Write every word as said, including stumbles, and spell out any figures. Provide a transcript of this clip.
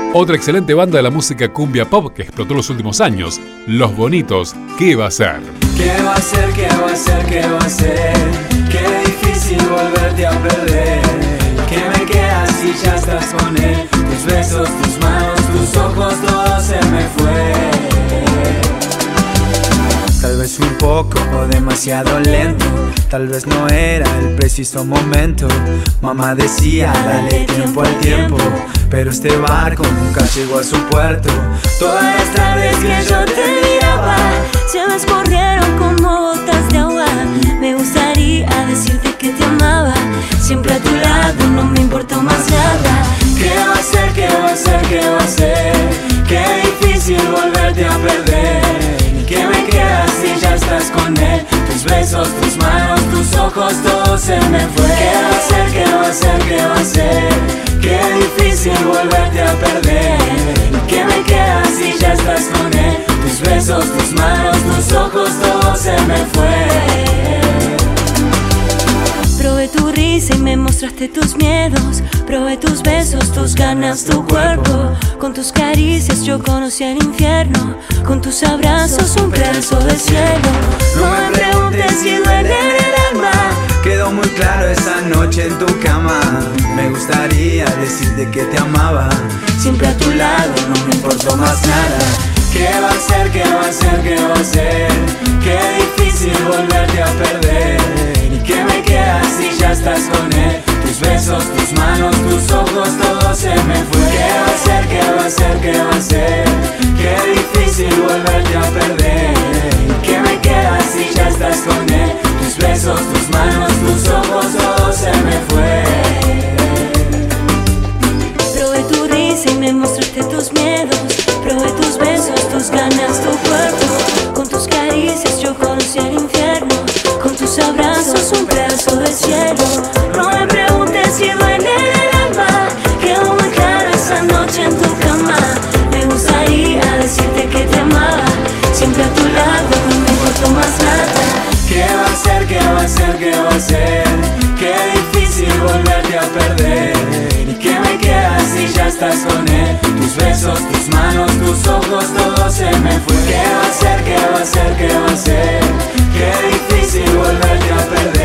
Otra excelente banda de la música cumbia pop que explotó en los últimos años, Los Bonitos, ¿qué va a ser? ¿Qué va a ser, qué va a ser, qué va a ser? Qué difícil volverte a perder. ¿Qué me quedas si ya estás con él? Tus besos, tus manos, tus ojos, todo se me fue. Tal vez un poco o demasiado lento, tal vez no era el preciso momento. Mamá decía, dale tiempo al tiempo, pero este barco nunca llegó a su puerto. Todas las tardes que yo te miraba se me escurrieron como gotas de agua. Me gustaría decirte que te amaba, siempre a tu lado, no me importó más nada. ¿Qué va a ser, qué va a ser, qué va a ser? Qué difícil volverte a perder. ¿Qué me quedas si ya estás con él? Tus besos, tus manos, tus ojos, todo se me fue. ¿Qué va a ser, qué va a ser, qué va a ser? Qué difícil volverte a perder. ¿Qué me quedas si ya estás con él? Tus besos, tus manos, tus ojos, todo se me fue. Probé tu risa y me mostraste tus miedos. Probé tus besos, tus ganas, tu cuerpo. Con tus caricias yo conocí el infierno. Con tus abrazos un pedazo del cielo. No me preguntes si duele en el alma. Quedó muy claro esa noche en tu cama. Me gustaría decirte que te amaba, siempre a tu lado, no me importó más nada. ¿Qué va a ser, qué va a ser, qué va a ser? Qué difícil volverte a perder. ¿Y qué me quedas si ya estás con él? Tus besos, tus manos, tus ojos, todo se me fue. ¿Qué va a ser, qué va a ser, qué va a ser? Qué difícil volverte a perder. ¿Y qué me quedas si ya estás con él? Tus besos, tus manos, tus ojos, todo se me fue. Probé tu risa y me mostraste tus miedos. Probé tus besos, tus ganas, tu cuerpo. Con tus caricias yo conocí el infierno. Con tus abrazos un pedazo del cielo. No me preguntes si duele en el alma. Quedó muy claro esa noche en tu cama. Me gustaría decirte que te amaba, siempre a tu lado, no me importó más nada. ¿Qué va a ser, qué va a ser, qué va a ser? Qué difícil volverte a perder. ¿Y qué me quedas si ya estás con él? Tus besos, tus manos, tus ojos, todo se me fue. ¿Qué va a ser, qué va a ser, qué va a ser? Qué difícil volverte a perder.